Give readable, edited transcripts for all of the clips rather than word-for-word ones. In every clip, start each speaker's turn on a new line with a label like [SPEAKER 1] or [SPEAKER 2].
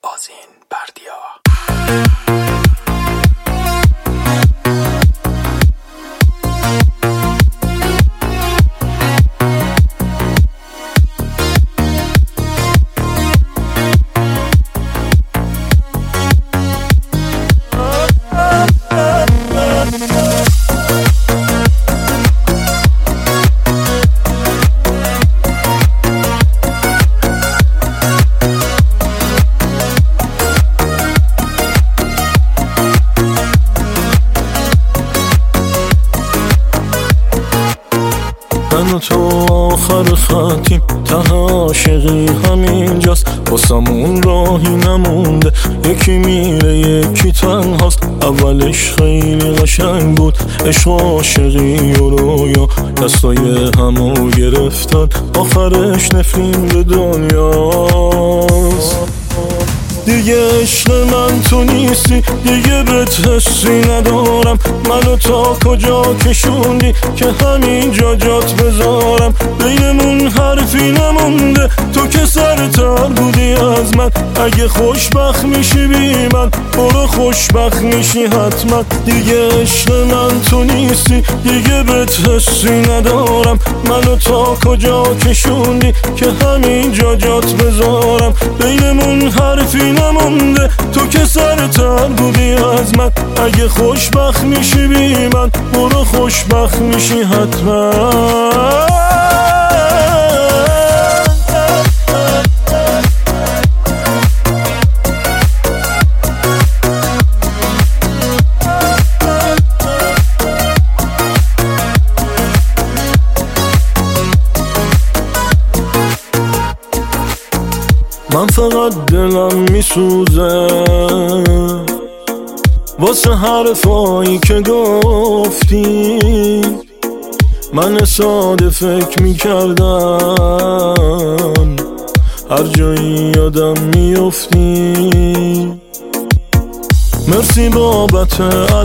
[SPEAKER 1] آذین بردیا.
[SPEAKER 2] من و تو آخر خطیم، ته عاشقی همینجاست، واسمون راهی نمونده، یکی میره یکی تنهاست. اولش خیلی قشنگ بود، عشق و عاشقی و رویا دستای همو گرفتن، آخرش نفرین به دنیاست. دیگه عشق من تو نیستی، دیگه بهت حسی ندارم. منو تا کجا کشوندی که همینجا جات بذارم؟ بینمون حرفی نمونده، تو که سرتر بودی از من. اگه خوشبخت میشی بی من، برو خوشبخت میشی حتما. دیگه عشق من تو نیستی، دیگه بهت حسی ندارم. منو تا کجا کشوندی که همینجا جات بذارم؟ بینمون حرفی نمونده، تو که سرتر بودی از من. اگه خوشبخت میشی بی من، برو خوشبخت میشی حتما. من فقط دلم میسوزه واسه حرفایی که گفتی. من ساده فکر میکردم هر جایی یادم میافتی. مرسی بابت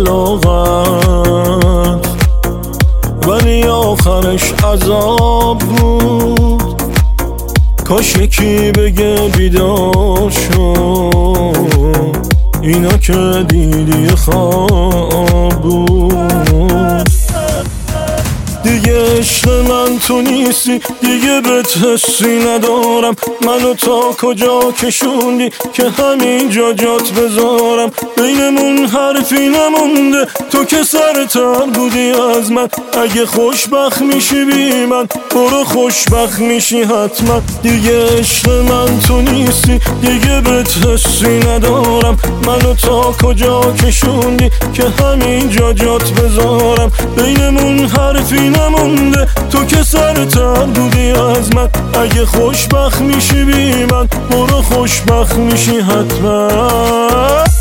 [SPEAKER 2] علاقت، ولی آخرش عذاب بود. کاش یکی بگه بیدار شو، اینا که دیدی خواب بود. دیگه عشق من تو نیستی، دیگه بهت حسی ندارم. منو تا کجا کشوندی که همینجا جات بذارم؟ بینمون حرفی نمونده، تو که سرتر بودی از من. اگه خوشبخت میشی بی من، برو خوشبخت میشی حتما. دیگه عشق من تو نیستی، دیگه بهت حسی ندارم. منو تا کجا کشوندی که همینجا جات بذارم؟ بینمون حرفی نمونده، تو که سرتر بودی از من. اگه خوشبخت میشی بی من، برو خوشبخت میشی حتما.